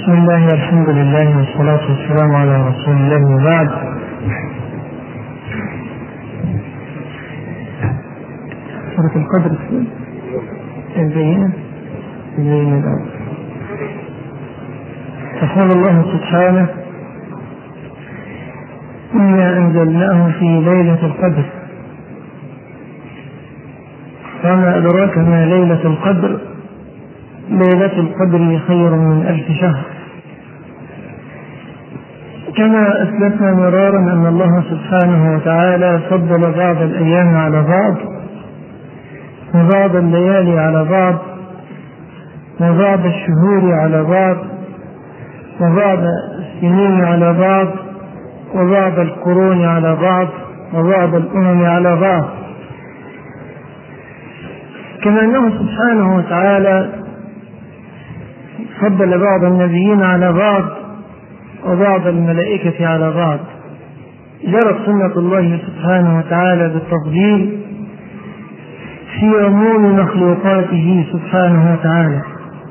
بسم الله والحمد لله والصلاة والسلام على رسول الله وبعد. سورة القدر البينة الأول. فقال الله سبحانه: إنا أنزلناه في ليلة القدر وما أدراك ما ليلة القدر ليلة القدر خير من 1000 شهر. كما أسلفنا مرارا أن الله سبحانه وتعالى فضل بعض الأيام على بعض وبعض الليالي على بعض وبعض الشهور على بعض وبعض السنين على بعض وبعض القرون على بعض وبعض الأمم على بعض. كما أنه سبحانه وتعالى فضل بعض النبيين على بعض وبعض الملائكة على بعض، جرت سنة الله سبحانه وتعالى بالتفضيل في عموم مخلوقاته سبحانه وتعالى.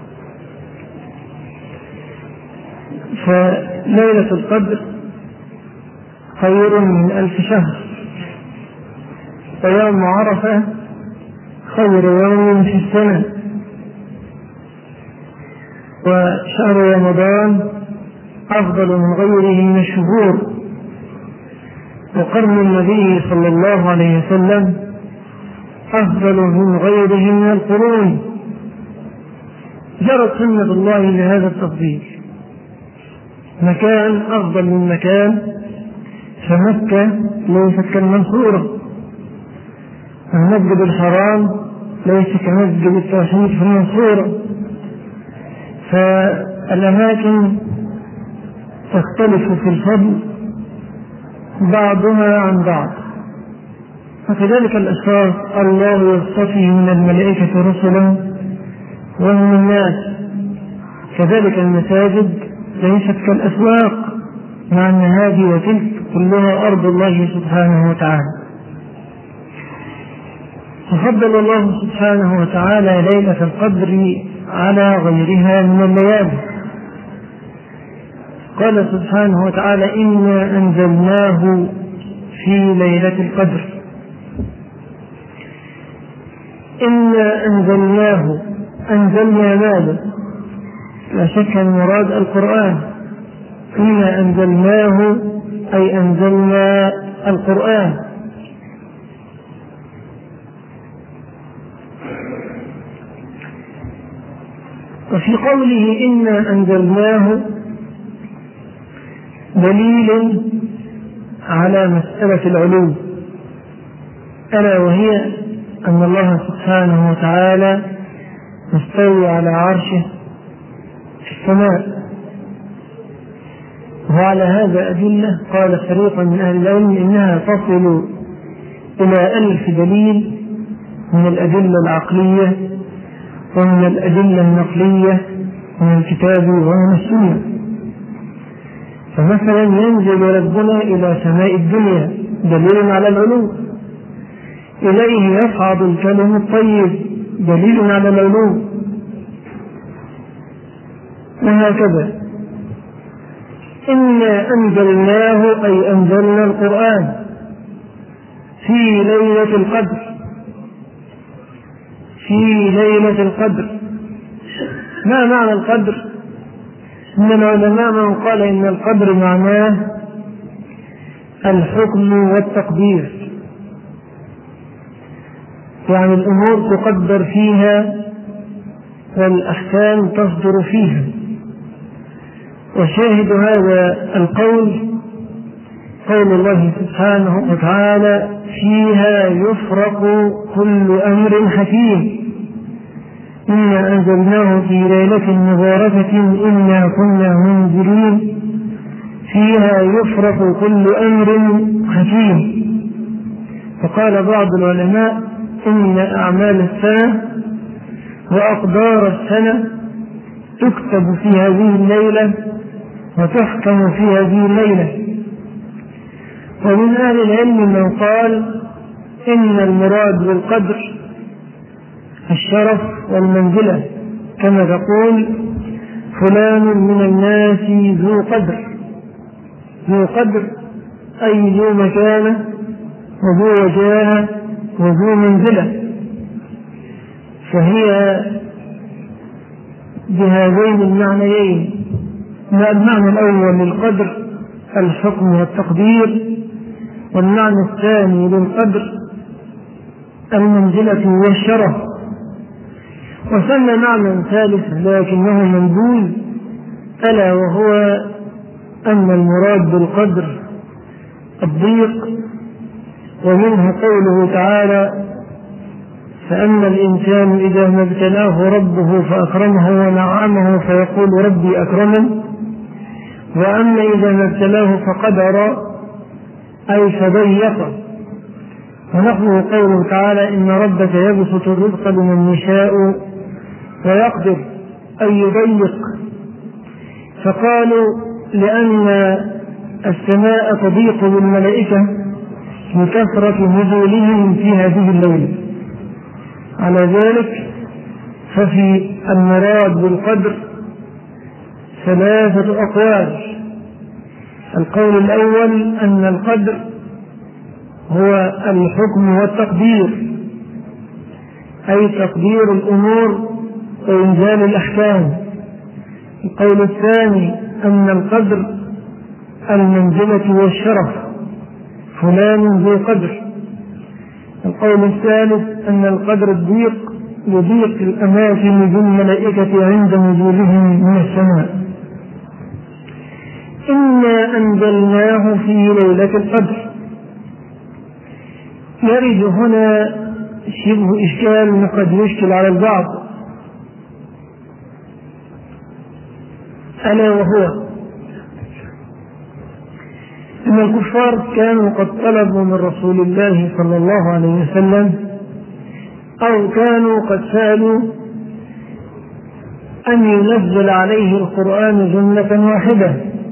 فليلة القدر خير من 1000 شهر، ويوم عرفة خير يوم في السنة، وشهر رمضان أفضل من غيره من الشهور، وقرن النبي صلى الله عليه وسلم أفضل من غيره من القرون. جرت سنة الله لهذا التفضيل. مكان أفضل من مكان، فمكة ليست كالمنصورة، المسجد الحرام ليس كمسجد التوحيد في المنصورة، فالأماكن تختلف في الفضل بعضها عن بعض. وكذلك الأشخاص الله يصطفي من الملائكة رسلا ومن الناس. كذلك المساجد ليست كالأسواق، مع أن هذه وتلك كلها أرض الله سبحانه وتعالى. ففضل الله سبحانه وتعالى ليلة القدر على غيرها من الليالي. قال سبحانه وتعالى: إنا أنزلناه في ليلة القدر. إنا أنزلناه، أنزلنا ماذا؟ لا شك المراد القرآن. إنا أنزلناه أي أنزلنا القرآن. وفي قوله إنا أنزلناه دليل على مسألة العلو، ألا وهي أن الله سبحانه وتعالى مستوي على عرشه في السماء. وعلى هذا أدلة قال فريق من أهل العلم إنها تصل إلى 1000 دليل من الأدلة العقلية ومن الأدلة النقلية من الكتاب ومن السنة. فمثلا ينزل ربنا إلى سماء الدنيا دليل على العلو، إليه يصعد الكلم الطيب دليل على العلو، وهكذا. إنا أنزلناه أي أنزلنا القرآن في ليلة القدر. في ليلة القدر ما معنى القدر؟ من العلماء من قال إن القدر معناه الحكم والتقدير، يعني الأمور تقدر فيها والأحكام تصدر فيها. وشاهد هذا القول قول الله سبحانه وتعالى: فيها يفرق كل أمر حكيم. إنا أنزلناه في ليلة مباركة إنا كنا منذرين فيها يفرق كل أمر حكيم. فقال بعض العلماء إن أعمال السنة وأقدار السنة تكتب في هذه الليلة وتحكم في هذه الليلة. ومن أهل العلم من قال إن المراد بالقدر الشرف والمنزلة، كما تقول: فلان من الناس ذو قدر. ذو قدر أي ذو مكانة وذو وجاهة وذو منزلة، فهي بهذين المعنيين. المعنى الأول للقدر الحكم والتقدير، والمعنى الثاني للقدر المنزلة والشرف. وثم معنى ثالث لكنه منبوذ، ألا وهو أن المراد بالقدر الضيق، ومنه قوله تعالى: فأما الإنسان إذا ما ابتلاه ربه فأكرمه ونعمه فيقول ربي أكرمن، وأما إذا ما ابتلاه فقدر أي فضيق. ونحوه قوله تعالى: إن ربك يبسط الرزق لمن يشاء ويقدر أي يضيق. فقالوا لأن السماء تضيق بالملائكة لكثرة نزولهم في هذه الليلة. على ذلك ففي المراد بالقدر ثلاثة أقوال. القول الأول أن القدر هو الحكم والتقدير، أي تقدير الأمور وإنزال الأحكام. القول الثاني أن القدر المنزلة والشرف، فلان ذو قدر. القول الثالث أن القدر الضيق لضيق الأماكن بالملائكة عند نزولهم من السماء. إنا أنزلناه في ليلة القدر. يرد هنا شبه إشكال قد يشكل على البعض، ألا وهو أن الكفار كانوا قد طلبوا من رسول الله صلى الله عليه وسلم، أو كانوا قد سألوا أن ينزل عليه القرآن جملة واحدة،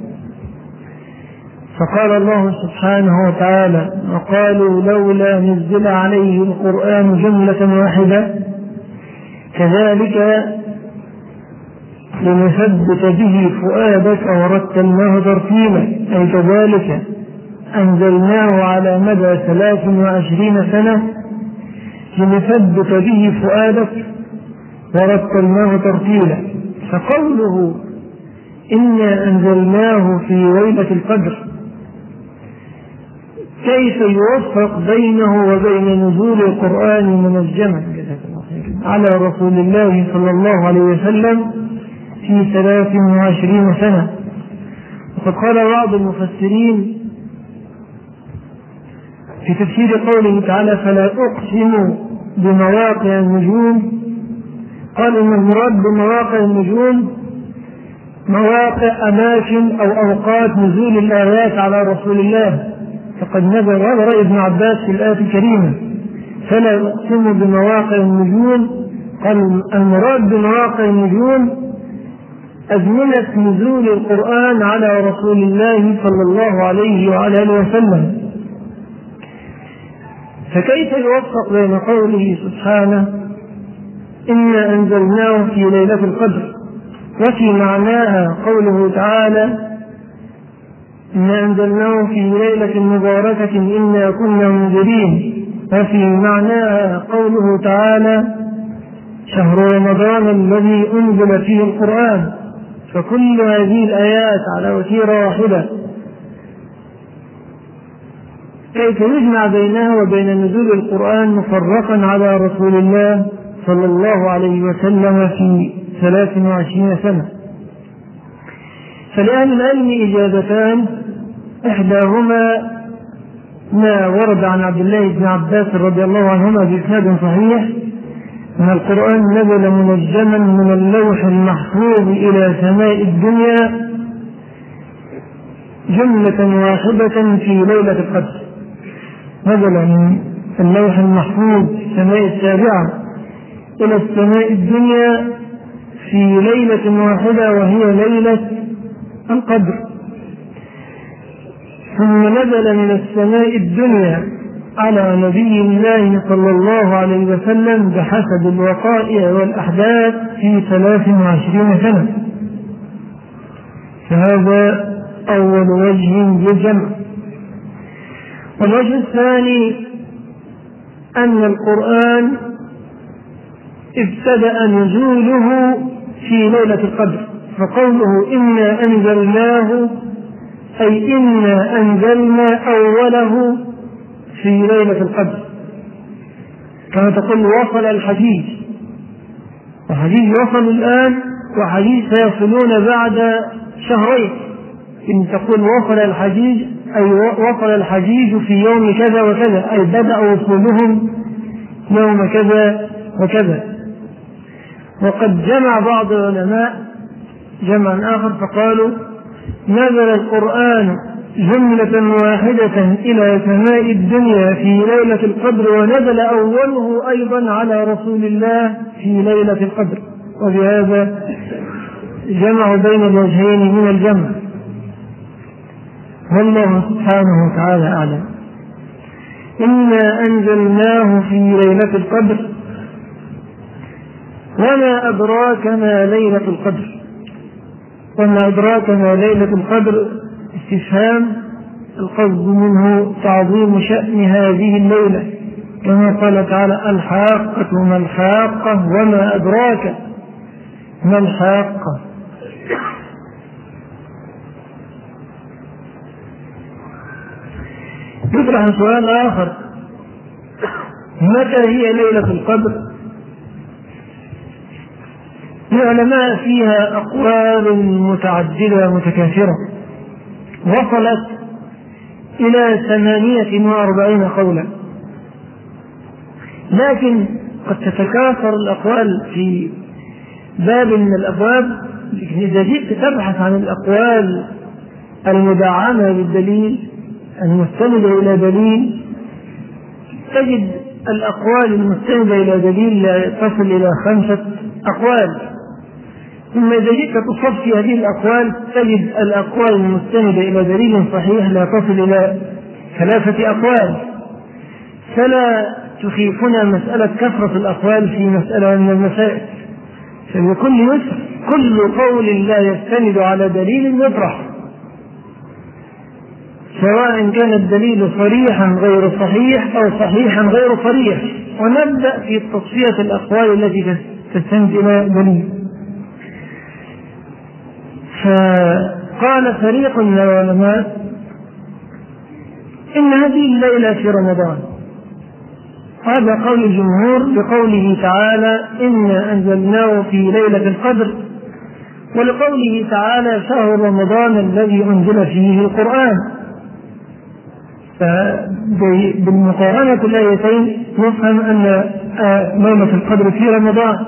فقال الله سبحانه وتعالى: وقالوا لولا نزل عليه القرآن جملة واحدة كذلك لنثبت به فؤادك ورتلناه ترتيلا، أي كذلك أنزلناه على مدى 23 سنة لنثبت به فؤادك ورتلناه ترتيلا. فقوله إنا أنزلناه في ليلة القدر كيف يوفق بينه وبين نزول القرآن منجما على رسول الله صلى الله عليه وسلم في 23 سنة؟ وقد قال بعض المفسرين في تفسير قوله تعالى: فلا أقسم بمواقع النجوم، قال إن المراد بمواقع النجوم مواقع أماكن أو أوقات نزول الآيات على رسول الله، فقد نزل هذا رأي ابن عباس في الآية الكريمة: فلا أقسم بمواقع النجوم. قال المراد بمواقع النجوم أزمنة نزول القرآن على رسول الله صلى الله عليه وعلى آله وسلم. فكيف يوفق بين قوله سبحانه إنا أنزلناه في ليلة القدر وفي معناها قوله تعالى إنا أنزلناه في ليلة مباركة إنا كنا منذرين، وفي معناها قوله تعالى شهر رمضان الذي أنزل فيه القرآن؟ فكل هذه الآيات على وتيرة واحدة، كيف يجمع بينها وبين نزول القرآن مفرقا على رسول الله صلى الله عليه وسلم في 23 سنة؟ فلأهل العلم إجابتان، إحداهما ما ورد عن عبد الله بن عباس رضي الله عنهما بإسناد صحيح أن القرآن نزل منجما من اللوح المحفوظ إلى سماء الدنيا جملة واحدة في ليلة القدر. نزل من اللوح المحفوظ في السماء السابعة إلى السماء الدنيا في ليلة واحدة وهي ليلة القدر، ثم نزل من السماء الدنيا على نبي الله صلى الله عليه وسلم بحسب الوقائع والأحداث في 23 سنة. فهذا أول وجه للجمع. والوجه الثاني أن القرآن ابتدأ نزوله في ليلة القدر، فقوله إنا أنزلناه أي إنا أنزلنا أوله في ليلة القدر، كما تقول وصل الحجيج، وحجيج وصل الآن وحجيج سيصلون بعد شهرين. إن تقول وصل الحجيج أي وصل الحجيج في يوم كذا وكذا، أي بدأ وصولهم يوم كذا وكذا. وقد جمع بعض العلماء جمعا آخر فقالوا نزل القرآن جملة واحدة إلى سماء الدنيا في ليلة القدر، ونزل أوله أيضا على رسول الله في ليلة القدر، وبهذا جمعوا بين الوجهين من الجمع، والله سبحانه وتعالى أعلم. إنا أنزلناه في ليلة القدر وما أدراك ما ليلة القدر. وما أدراك ما ليلة القدر استفهام، القصد منه تعظيم شأن هذه الليلة، كما قال تعالى الحاقة ما الحاقة وما أدراك ما الحاقة. يطرح سؤال آخر، متى هي ليلة القدر؟ العلماء فيها أقوال متعددة متكاثرة، وصلت إلى 48 قولا، لكن قد تتكاثر الأقوال في باب من الأبواب. إذا جئت تبحث عن الأقوال المدعمة بالدليل المستندة إلى دليل تجد الأقوال المستندة إلى دليل لا تصل إلى 5 أقوال. ثم إذا جئت تصفي هذه الأقوال تجد الأقوال المستندة إلى دليل صحيح لا تصل إلى 3 أقوال. فلا تخيفنا مسألة كثرة الأقوال في مسألة من المسائل، فبكل يسر كل قول لا يستند على دليل يطرح، سواء كان الدليل صريحا غير صحيح أو صحيحا غير صريح، ونبدأ في تصفية الأقوال التي تستند إلى دليل. فقال فريق من العلماء إن هذه الليلة في رمضان، هذا قول الجمهور بقوله تعالى إنا أنزلناه في ليلة القدر، ولقوله تعالى شهر رمضان الذي أنزل فيه القرآن. فبالمقارنة الآيتين نفهم أن ليلة القدر في رمضان.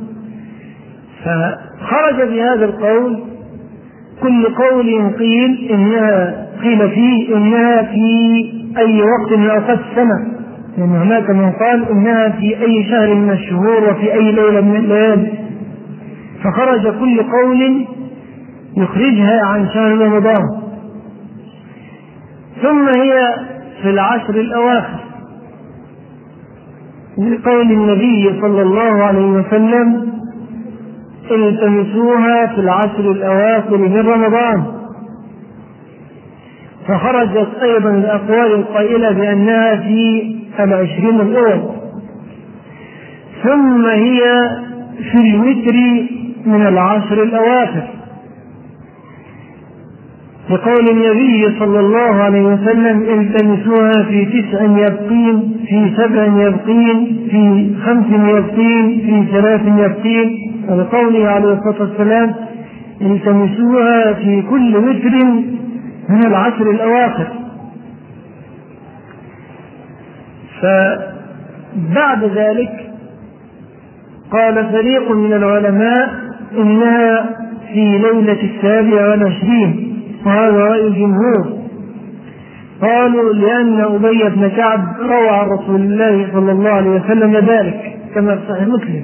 فخرج بهذا القول كل قول قيل فيه إنها في أي وقت من أوقات السنة، لأن هناك من قال إنها في أي شهر من الشهور وفي أي ليلة من الليالي، فخرج كل قول يخرجها عن شهر رمضان. ثم هي في العشر الأواخر لقول النبي صلى الله عليه وسلم التمسوها في العشر الأواخر من رمضان، فخرجت أيضا الأقوال القائلة بأنها في 20 الأول. ثم هي في الوتر من العشر الأواخر لقول النبي صلى الله عليه وسلم التمسوها في 9 يبقين، في 7 يبقين، في 5 يبقين، في 3 يبقين، ولقوله عليه الصلاة والسلام التمسوها في كل وتر من العشر الأواخر. فبعد ذلك قال فريق من العلماء إنها في ليلة 27، وهذا رأي الجمهور. قالوا لأن أبي بن كعب روى عن رسول الله صلى الله عليه وسلم ذلك كما في صحيح مسلم.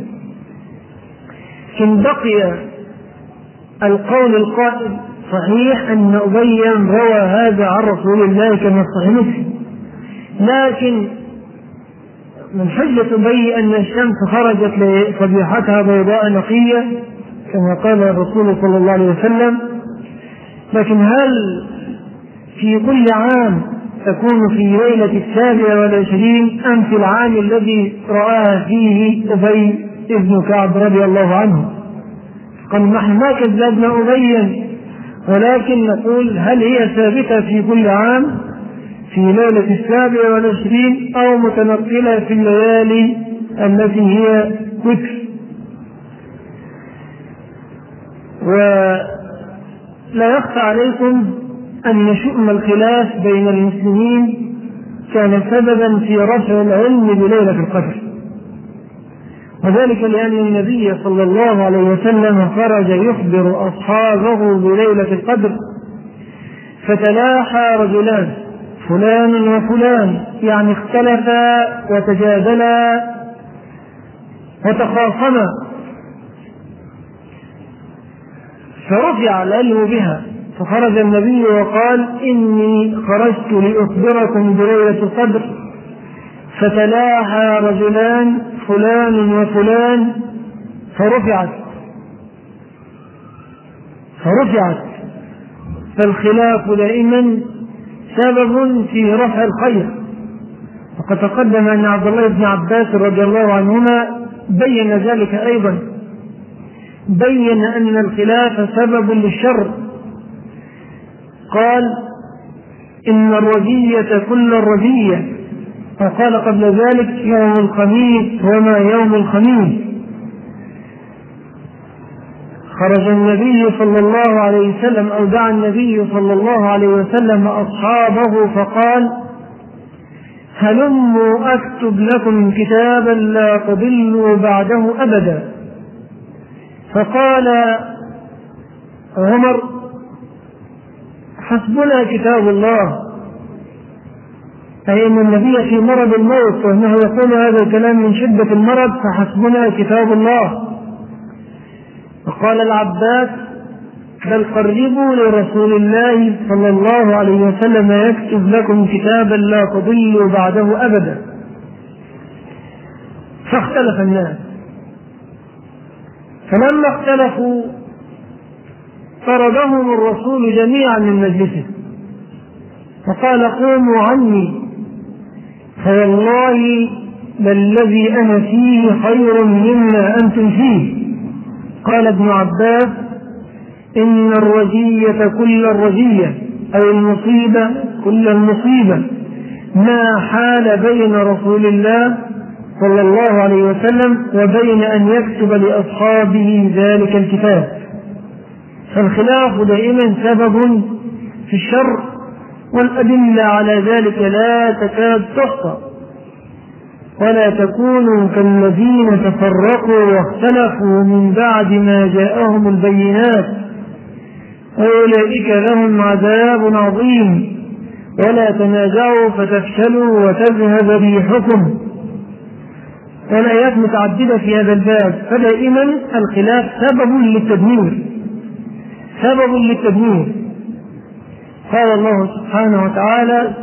إن بقي القول القائل صحيح أن أبي روى هذا عن رسول الله كما في صحيح مسلم، لكن من حجة أبي أن الشمس خرجت صبيحتها بيضاء نقية كما قال الرسول صلى الله عليه وسلم، لكن هل في كل عام تكون في ليلة 27 أم في العام الذي رآها فيه أبي بن كعب رضي الله عنه؟ قال نحن ما كذبنا أبيا، ولكن نقول هل هي ثابتة في كل عام في ليلة 27 أو متنقلة في الليالي التي هي وتر؟ ولا يخفى عليكم أن شؤم الخلاف بين المسلمين كان سببا في رفع العلم بليلة القدر، وذلك لأن النبي صلى الله عليه وسلم خرج يخبر أصحابه بليلة القدر، فتلاحى رجلان فلان وفلان، يعني اختلفا وتجادلا وتخاصما، فرفع العلم بها، فخرج النبي وقال إني خرجت لأخبركم بليلة القدر، فتلاحى رجلان فلان وفلان فرفعت. فالخلاف دائما سبب في رفع الخير، وقد تقدم أن عبد الله بن عباس رضي الله عنهما بين ذلك أيضا، بين أن الخلاف سبب للشر، قال إن الرزية كل الرزية، وقال قبل ذلك يوم الخميس وما يوم الخميس. خرج النبي صلى الله عليه وسلم أو دعا النبي صلى الله عليه وسلم أصحابه فقال هلموا أكتب لكم كتابا لا تضلوا بعده أبدا. فقال عمر حسبنا كتاب الله، أي أن النبي في مرض الموت وأنه يقول هذا الكلام من شدة المرض، فحسبنا كتاب الله. وقال العباس بل قربوا لرسول الله صلى الله عليه وسلم يكتب لكم كتابا لا تضلوا بعده أبدا. فاختلف الناس، فلما اختلفوا طردهم الرسول جميعا من مجلسه وقال قوموا عني، فوالله للذي أنا فيه خير مما أنتم فيه. قال ابن عباس إن الرزية كل الرزية، أي المصيبة كل المصيبة، ما حال بين رسول الله صلى الله عليه وسلم وبين أن يكتب لأصحابه ذلك الكتاب. فالخلاف دائما سبب في الشر، والأدلة على ذلك لا تكاد تحصى، ولا تكونوا كالذين تفرقوا واختلفوا من بعد ما جاءهم البينات أولئك لهم عذاب عظيم ولا تنازعوا فتفشلوا وتذهب ريحكم. والآيات متعددة في هذا الباب، فدائما الخلاف سبب للتدمير. قال الله سبحانه وتعالى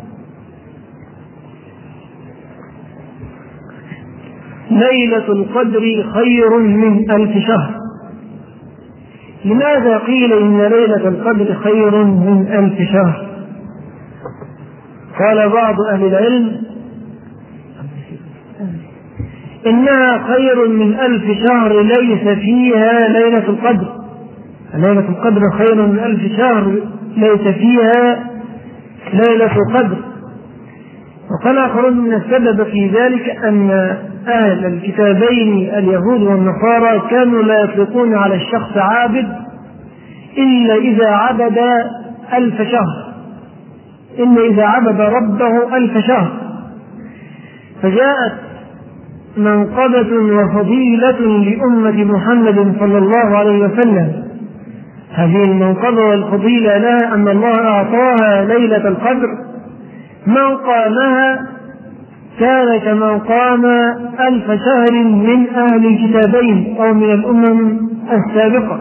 ليلة القدر خير من 1000 شهر. لماذا قيل إن ليلة القدر خير من 1000 شهر؟ قال بعض أهل العلم إنها خير من 1000 شهر ليس فيها ليلة القدر. ليلة القدر خير من 1000 شهر ليس فيها ليلة القدر. وقال آخرون من السبب في ذلك أن أهل الكتابين اليهود والنصارى كانوا لا يطلقون على الشخص عابد إلا إذا عبد 1000 شهر، إلا إذا عبد ربه 1000 شهر. فجاءت منقبة وفضيلة لأمة محمد صلى الله عليه وسلم. هذه المنقبة والفضيلة لها أن الله أعطاها ليلة القدر، من قامها كان كمن قام 1000 شهر من أهل الكتابين أو من الأمم السابقة.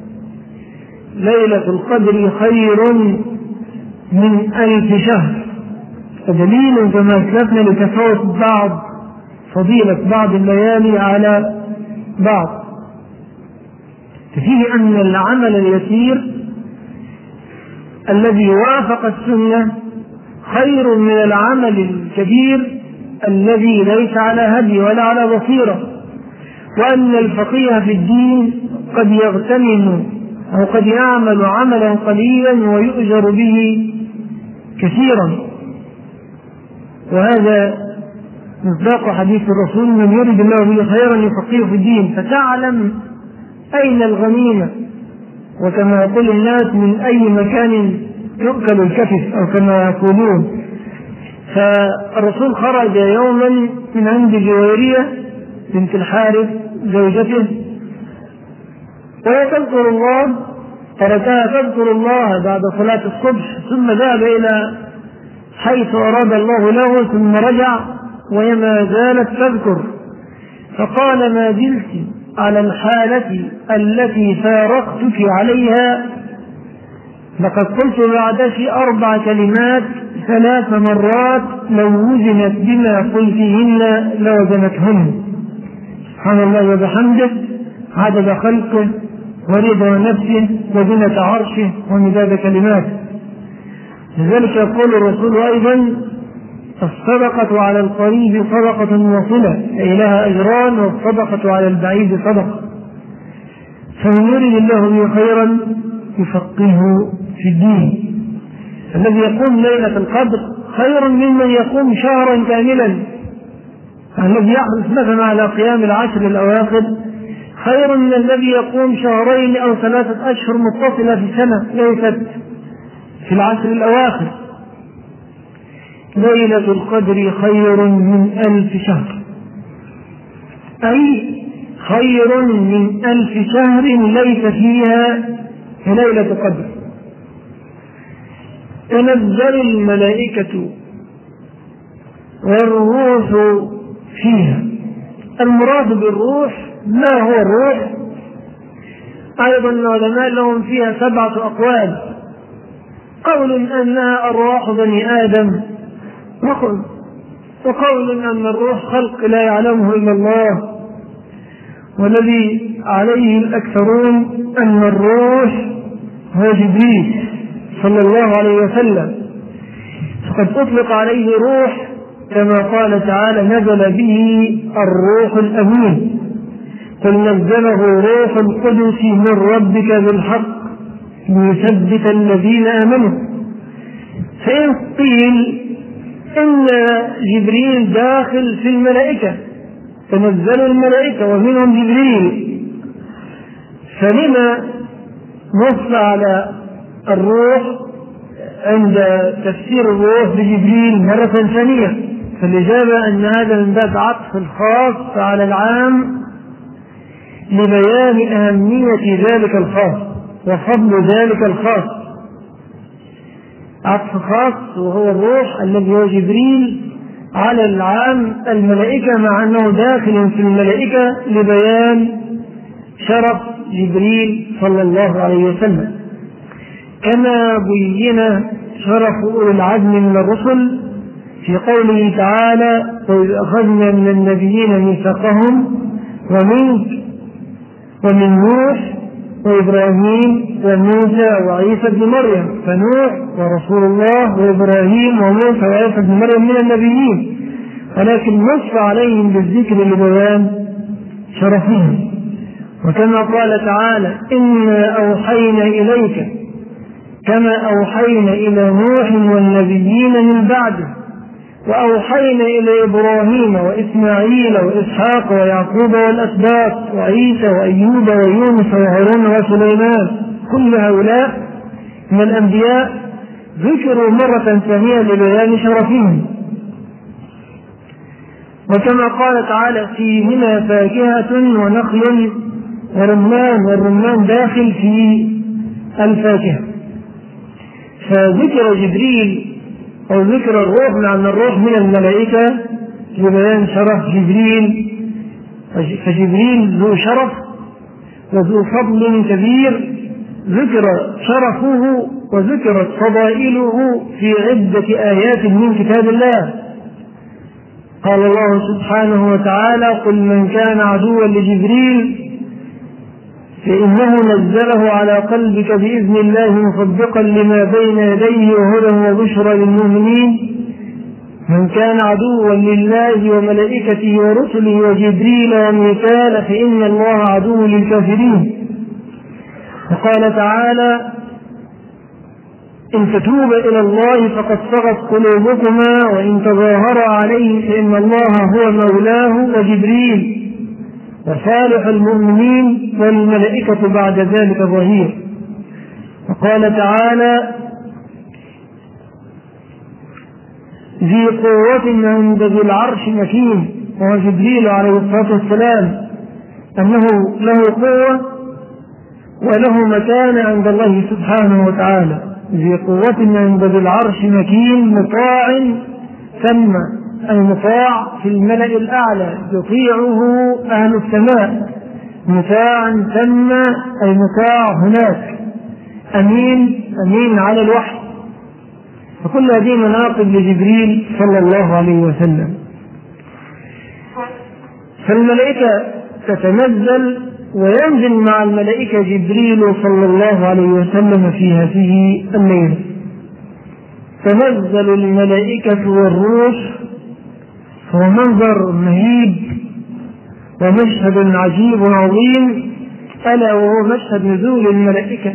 ليلة القدر خير من 1000 شهر، فدليل كما أسلفنا لتفاوت فضيلة بعض الليالي على بعض. فيه أن العمل اليسير الذي وافق السنة خير من العمل الكبير الذي ليس على هدي ولا على بصيرة، وأن الفقيه في الدين قد يغتنم أو قد يعمل عملا قليلا ويؤجر به كثيرا. وهذا مصداق حديث الرسول: من يرد الله به خيرا يفقهه في الدين. فتعلم أين الغنيمة، وكما يقول الناس من أي مكان يؤكل الكتف أو كما يقولون. فالرسول خرج يوما من عند جويرية بنت الحارث زوجته وهي تذكر الله، تركها تذكر الله بعد صلاة الصبح، ثم ذهب إلى حيث أراد الله له، ثم رجع وهي ما زالت تذكر. فقال: ما زلت على الحالة التي فارقتك عليها، لقد قلت بعدك 4 كلمات 3 مرات لو وزنت بما قلتهن لوزنتهن. سبحان الله وبحمده عدد خلقه ورضا نفسه وزنة عرشه ومداد كلماته. لذلك يقول الرسول أيضا: الصدقة على القريب صدقة وصلة، أي لها أجران، والصدقة على البعيد صدقة. فمن يرد الله به خيرا يفقهه في الدين. الذي يقوم ليلة القدر خير ممن يقوم شهرا كاملا. الذي يحرص مثلا على قيام العشر الأواخر خير من الذي يقوم 2 أو 3 أشهر متصلة في سنة ليست في العشر الأواخر. ليلة القدر خير من 1000 شهر، أي خير من 1000 شهر ليس فيها ليلة قدر. تنزل الملائكة والروح فيها. المراد بالروح ما هو الروح؟ أيضا العلماء لهم فيها 7 أقوال. قول أنها أرواح بني آدم، وقول أن الروح خلق لا يعلمه إلا الله، والذي عليه الأكثرون أن الروح هو جبريل صلى الله عليه وسلم، فقد أطلق عليه روح كما قال تعالى: نزل به الروح الأمين، قل نزله روح القدس من ربك بالحق ليثبت الذين آمنوا. فإن قيل إن جبريل داخل في الملائكة، تنزل الملائكة ومنهم جبريل، فلما نص على الروح عند تفسير الروح بجبريل مرة ثانية؟ فالإجابة أن هذا من باب عطف الخاص على العام لبيان أهمية ذلك الخاص وفضل ذلك الخاص. عطف خاص وهو الروح الذي هو جبريل على العام الملائكة، مع أنه داخل في الملائكة لبيان شرف جبريل صلى الله عليه وسلم. كما بين شرف أولي العزم من الرسل في قوله تعالى: وإذ أخذنا من النبيين ميثاقهم ومنك ومن نوح وإبراهيم وموسى وعيسى بن مريم. فنوح ورسول الله وإبراهيم وموسى وعيسى بن مريم من النبيين، ولكن نص عليهم بالذكر لبيان شرفهم. وكما قال تعالى: إنا أوحينا إليك كما أوحينا إلى نوح والنبيين من بعده، وأوحينا إلى إبراهيم وإسماعيل وإسحاق ويعقوب والأسباط وعيسى وأيوب ويونس وهارون وسليمان. كل هؤلاء من الأنبياء ذكروا مرة ثانية لبيان شرفهم. وكما قال تعالى: فيهما فاكهة ونخل ورمان، والرمان داخل في الفاكهة. فذكر جبريل أو ذكر الروح مع أن الروح من الملائكة لبيان شرف جبريل، فجبريل ذو شرف وذو فضل كبير، ذكر شرفه وذكرت فضائله في عدة آيات من كتاب الله. قال الله سبحانه وتعالى: قل من كان عدوا لجبريل فإنه نزله على قلبك بإذن الله مصدقا لما بين يديه وهدى وبشرى للمؤمنين. من كان عدوا لله وملائكته ورسله وجبريل وميكال فإن الله عدو للكافرين. وقال تعالى: إن تتوب إلى الله فقد صغت قلوبكما وإن تظاهرا عليه فإن الله هو مولاه وجبريل وصالح المؤمنين والملائكة بعد ذلك ظهير. وقال تعالى: ذي قوة عند ذي العرش مكين. وهو جبريل عليه الصلاة والسلام أنه له قوة وله مكان عند الله سبحانه وتعالى. ذي قوة عند ذي العرش مكين مطاع ثم، أي مطاع في الملأ الأعلى يطيعه أهل السماء، مطاع ثم أي مطاع هناك، أمين على الوحي. فكل هذه مناقب لجبريل صلى الله عليه وسلم. فالملائكة تتنزل وينزل مع الملائكة جبريل صلى الله عليه وسلم في هذه الليلة. تنزل الملائكة والروح، هو منظر مهيب ومشهد عجيب عظيم، ألا وهو مشهد نزول الملائكة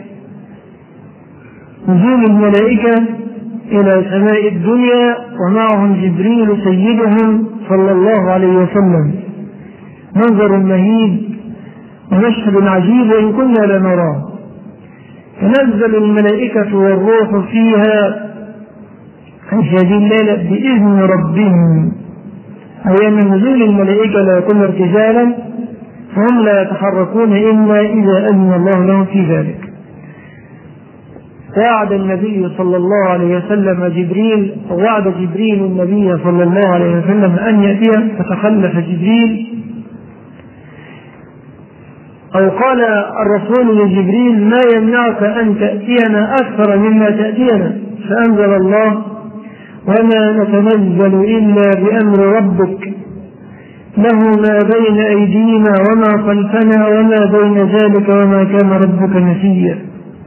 إلى سماء الدنيا ومعهم جبريل سيدهم صلى الله عليه وسلم. منظر مهيب ومشهد عجيب وإن كنا لنراه. تنزل الملائكة والروح فيها في هذه الليلة بإذن ربهم، أي أن نزول الملائكة لا يكون ارتجالا، فهم لا يتحركون إلا إذا أذن الله لهم في ذلك. وعد النبي صلى الله عليه وسلم جبريل، وعد جبريل النبي صلى الله عليه وسلم أن يأتيه، فتخلف جبريل، أو قال الرسول لجبريل: ما يمنعك أن تأتينا أكثر مما تأتينا؟ فأنزل الله: وما نتنزل إلا بأمر ربك له ما بين أيدينا وما خلفنا وما بين ذلك وما كان ربك نسيا.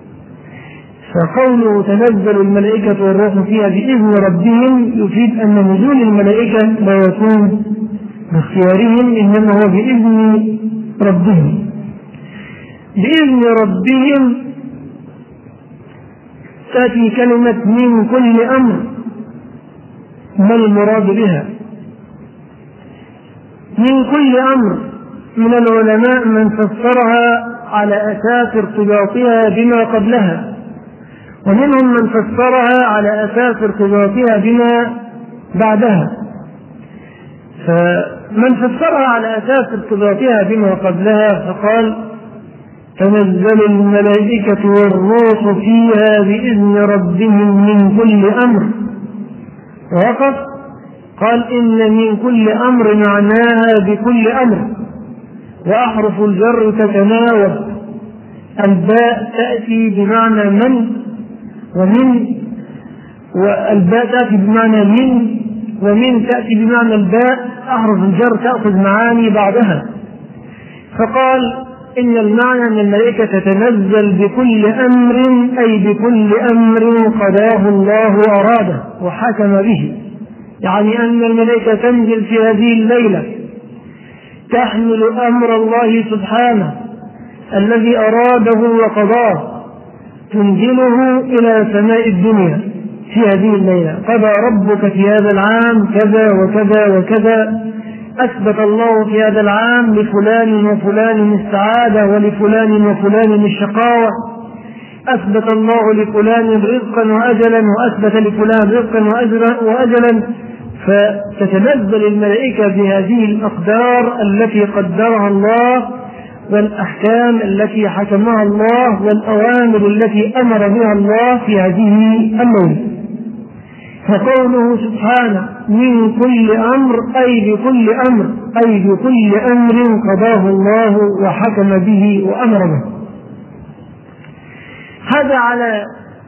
فقوله تنزل الملائكة والروح فيها بإذن ربهم يفيد أن نزول الملائكة لا يكون باختيارهم، إنما هو بإذن ربهم. بإذن ربهم تأتي كلمة من كل أمر. ما المراد بها؟ من كل أمر من العلماء من فسرها على أساس ارتباطها بما قبلها، ومنهم من فسرها على أساس ارتباطها بما بعدها. فمن فسرها على أساس ارتباطها بما قبلها فقال: تنزل الملائكة والروح فيها بإذن ربهم من كل أمر. ووقف قال: إن من كل أمر معناها بكل أمر، وأحرف الجر تتناوب. الباء تأتي بمعنى من ومن، والباء تأتي بمعنى ومن تأتي بمعنى الباء. أحرف الجر تأخذ معاني بعدها. فقال: إن المعنى أن الملائكة تتنزل بكل أمر، أي بكل أمر قضاه الله وأراده وحكم به. يعني أن الملائكة تنزل في هذه الليلة تحمل أمر الله سبحانه الذي أراده وقضاه، تنزله إلى سماء الدنيا في هذه الليلة. قضى ربك في هذا العام كذا وكذا وكذا، أثبت الله في هذا العام لفلان وفلان السعادة ولفلان وفلان الشقاوة، أثبت الله لفلان رزقا وأجلا وأثبت لفلان رزقا وأجلا. فتتنزل الملائكة بهذه الأقدار التي قدرها الله، والأحكام التي حكمها الله، والأوامر التي أمر بها الله في هذه الليلة. فقوله سبحانه من كل أمر، أي بكل أمر، أي بكل أمر قضاه الله وحكم به وأمر به. هذا على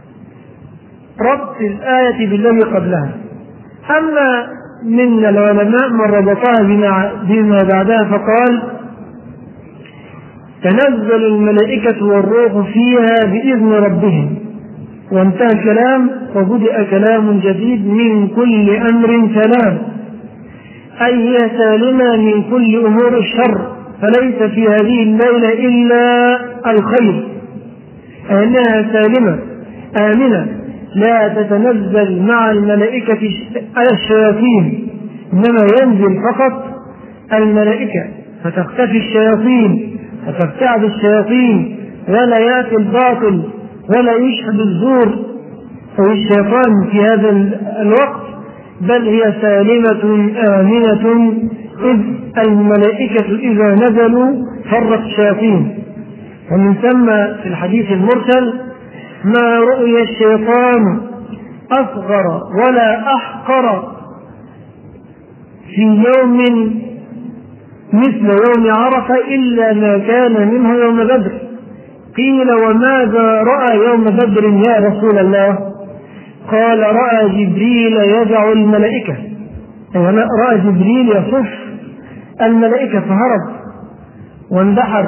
ربط الآية بالذي قبلها. أما من العلماء من ربطها بما بعدها فقال: تنزل الملائكة والروح فيها بإذن ربهم. وانتهى الكلام وبدأ كلام جديد: من كل أمر سلام، أي هي سالمة من كل أمور الشر، فليس في هذه الليلة إلا الخير، أنها سالمة آمنة لا تتنزل مع الملائكة الشياطين، إنما ينزل فقط الملائكة فتختفي الشياطين فتبتعد الشياطين، ولا يأتي الباطل ولا يشهد الزور أو الشيطان في هذا الوقت، بل هي سالمة آمنة، إذ الملائكة إذا نزلوا فرت الشياطين. ومن ثم في الحديث المرسل: ما رؤي الشيطان أصغر ولا أحقر في يوم مثل يوم عرفة إلا ما كان منه يوم بدر. قيل: وماذا رأى يوم بدر يا رسول الله؟ قال: رأى جبريل يدع الملائكة، رأى جبريل يصف الملائكة فهرب واندحر.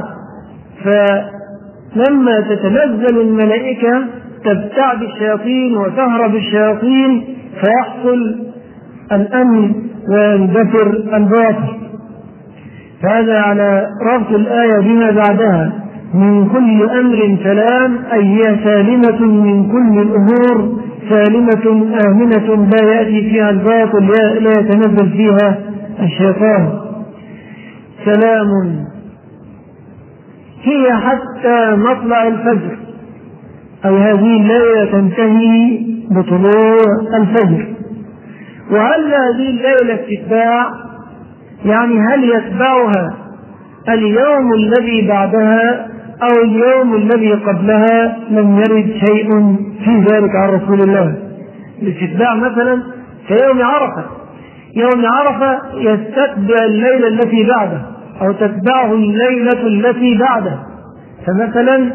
فلما تتنزل الملائكة تبتعد الشياطين وتهرب الشياطين، فيحصل الأمن ويندثر الباطل. فهذا على ربط الآية بما بعدها: من كل أمر سلام، أي هي سالمة من كل الأمور، سالمة آمنة لا يأتي فيها الباطل، لا يتنزل فيها الشيطان. سلام هي حتى مطلع الفجر، أي هذه الليلة تنتهي بطلوع الفجر. وهل هذه الليلة تتباع؟ يعني هل يتبعها اليوم الذي بعدها أو اليوم الذي قبلها؟ لم يرد شيء في ذلك عن رسول الله. الاستتباع مثلا كيوم عرفة، يوم عرفة يستتبع الليلة التي بعده أو تتبعه الليلة التي بعده. فمثلا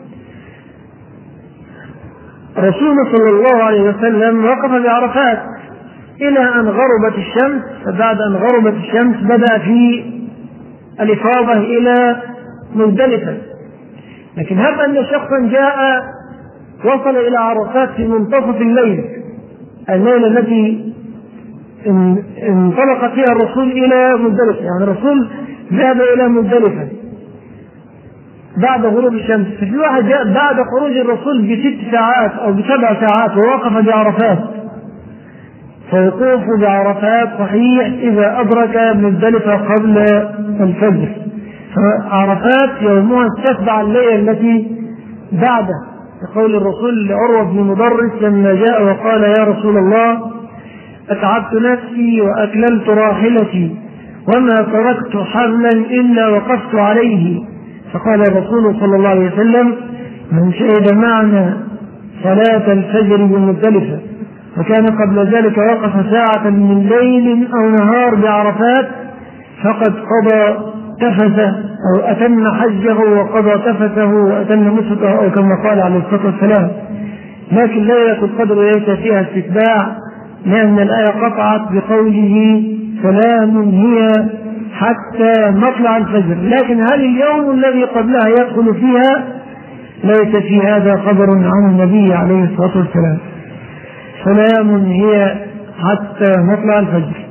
رسول صلى الله عليه وسلم وقف بعرفات إلى أن غربت الشمس، فبعد أن غربت الشمس بدأ في الإفاضة إلى مزدلفة. لكن هب أن شخصا جاء وصل إلى عرفات في منتصف الليل، الليلة التي انطلق فيها الرسول إلى مزدلفة، يعني الرسول ذهب إلى مزدلفة بعد غروب الشمس. ففي واحد جاء بعد خروج الرسول ب6 ساعات أو ب7 ساعات ووقف بعرفات، فوقوف بعرفات صحيح إذا أدرك مزدلفة قبل الفجر. فعرفات يومها استتبع الليلة التي بعده، يقول الرسول لعروة بن مدرس لما جاء وقال: يا رسول الله، أتعبت نفسي وأكللت راحلتي وما تركت حملا إلا وقفت عليه. فقال الرسول صلى الله عليه وسلم: من شهد معنا صلاة الفجر بمزدلفة وكان قبل ذلك وقف ساعة من ليل أو نهار بعرفات فقد قضى تفثه أو أتم حجه وقضى تفثه وأتم نسكه، أو كما قال عليه الصلاة والسلام. لكن ليلة القدر ليس فيها استتباع، لأن الآية قطعت بقوله: سلام هي حتى مطلع الفجر. لكن هل اليوم الذي قبلها يدخل فيها؟ ليس في هذا خبر عن النبي عليه الصلاة والسلام. سلام هي حتى مطلع الفجر.